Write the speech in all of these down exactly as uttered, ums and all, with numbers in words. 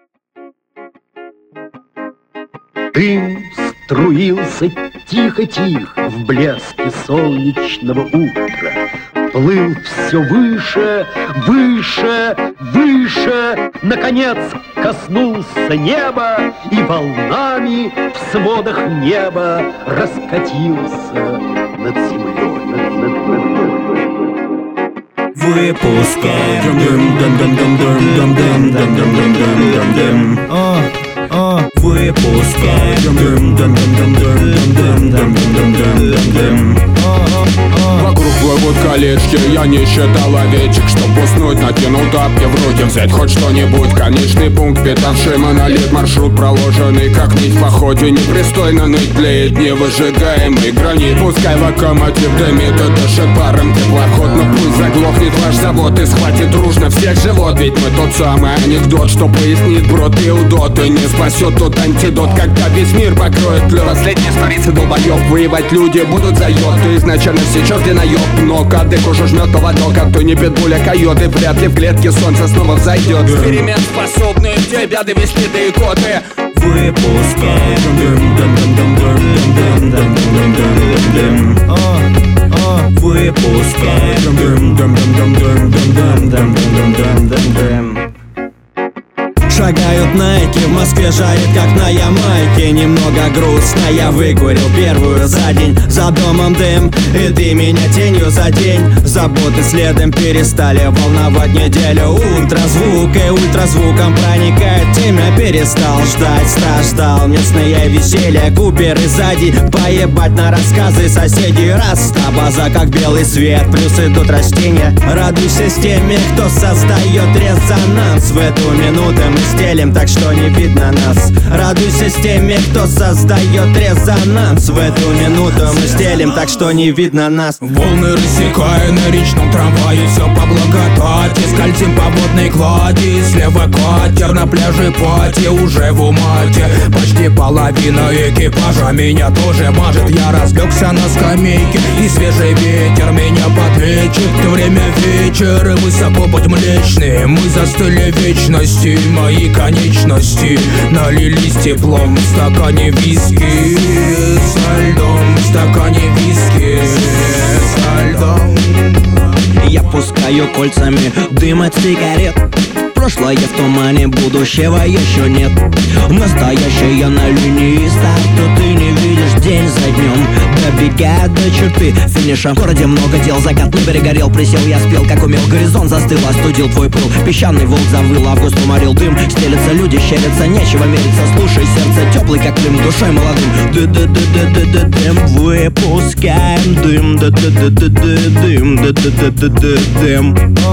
Дым струился тихо-тихо в блеске солнечного утра. Плыл все выше, выше, выше, наконец коснулся неба и волнами в сводах неба раскатился над землей. Выпускаем дым, дым, дым, дым, дым, дым, дым, дым, дым, дым, дым, дым. Выпускаем дым, дым, дым, дым, дым, дым, дым, дым, дым, дым, дым. Вокруг плывут колечки, я не считал овечек. Чтоб уснуть, накинул тапки в руки, взять хоть что-нибудь. Конечный пункт, питавший монолит, маршрут проложенный как нить в походе. Непристойно ныть, тлеет невыжигаемый гранит. Пускай локомотив дымит и дышит паром теплоход, но пусть заглохнет ваш завод и схватит дружно всех живот. Ведь мы тот самый анекдот, что пояснит брод и удот, и не спасет тот антидот, когда весь мир покроет лед. Последние столицы долбоёб, воевать люди будут за йод. Ты изначально все черти наёб, но кадык уже жмет поводок. А то не питбуль, а койот, и вряд ли в клетке солнце снова взойдет. Эксперимент способный тебя довести до икоты. Выпускаем дым, дым, дым, дым, дым, дым, дым, дым, дым, дым, дым. Выпускаем дым, дым, дым, дым, дым, дым, дым, дым, дым, дым, дым, дым. Шагают найки, в Москве жарит, как на Ямайке. Немного грустно, я выкурил первую за день. За домом дым, и ты меня тенью за день. Заботы следом перестали волновать неделю. Ультразвук и ультразвуком проникает темя. Перестал ждать, страждал местное веселье. Куперы сзади, поебать на рассказы соседей. Раз, та база как белый свет, плюс идут растения. Радуйся с теми, кто создает резонанс. В эту минуту мы стелим, так что не видно нас. Радуйся с теми, кто создает резонанс. В эту минуту мы стелим, так что не видно нас. Волны рассекая на речном трамвае, все по благодати. Скользим по водной глади, слева катер, на пляже пати уже в умате. Почти половина экипажа меня тоже мажет. Я разлегся на скамейке, и свежий ветер меня подлечит. Время вечера, высоко под млечные, мы застыли в вечности. Мои конечности налились теплом в стакане виски со льдом, в стакане виски со льдом. Я пускаю кольцами дым от сигарет. Прошлое в тумане, будущего еще нет. Настоящее на линии старта, ты не видишь день за днем. Добегая до черты финиша, в городе много дел. Закат не перегорел, присел, я спел, как умел. Горизонт застыл, остудил твой пыл. Песчаный волк завыл, август уморил дым. Стелятся люди, щерятся, нечего мериться. Слушай, сердце теплый, как Крым, душой молодым. Ды-ды-ды-ды-ды-дым, выпускаем дым. Ды-ды-ды-ды-дым, ды-ды-ды-ды-дым.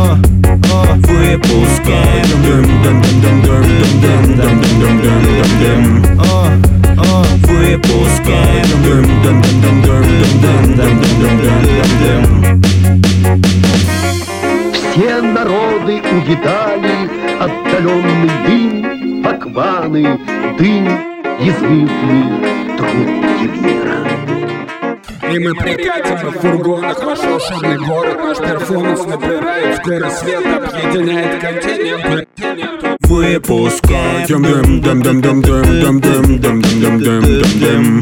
Выпускаем дым, дым, дым, дым, дым, дым, дым, дым, дым, дым, дым. Выпускаем дым, дым, дым, дым, дым, дым, дым, дым, дым, дым, дым. Все народы увидали отдаленный дым, покваны, дым, известный трубки мира. И мы прикатим в фургонах ваш волшебный город. Наш перформанс набирает скорость, свет объединяет континент. Выпускаем дым, дым, дым, дым, дым, дым, дым, дым, дым, дым, дым, дым.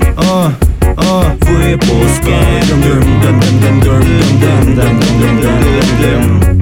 Выпускаем дым, дым, дым, дым, дым, дым, дым, дым, дым, дым, дым.